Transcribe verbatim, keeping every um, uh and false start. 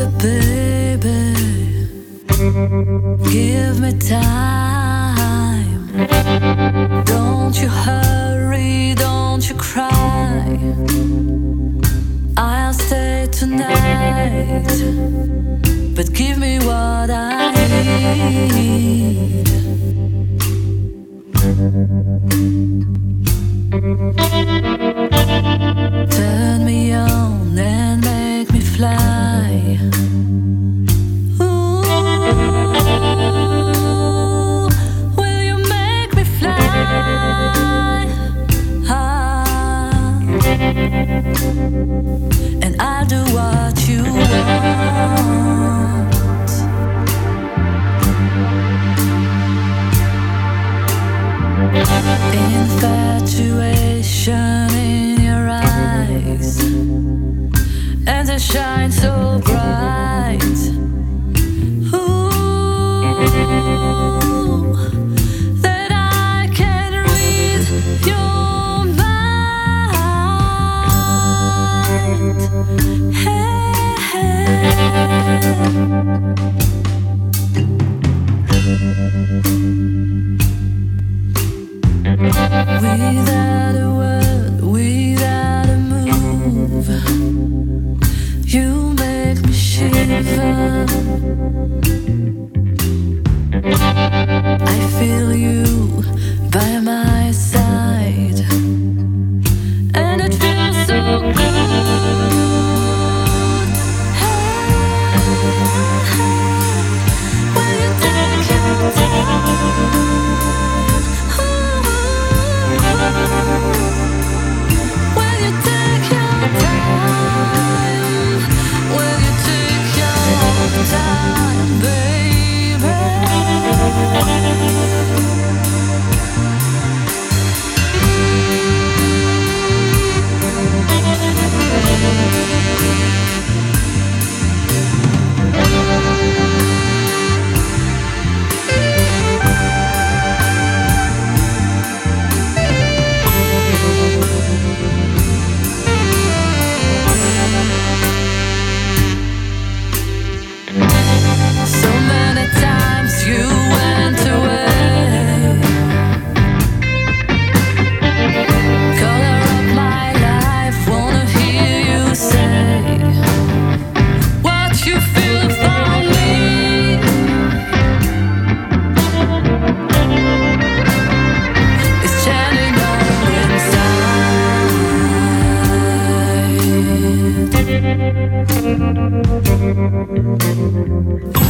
Give me time. Don't you hurry, don't you cry. I'll stay tonight, but give me what I need. Turn me on and make me fly. And I'll do what you want. Infatuation in your eyes, and they shine so bright. Ooh, that I can read your mind. Hey, hey. Without a word, without a move, you make me shiver. I feel you by my side, and it feels so good. Will you take your time? Will you take your time? Will you take your time, baby? So many times you went away. Color of my life, wanna hear you say what you feel for me. It's chanting on inside.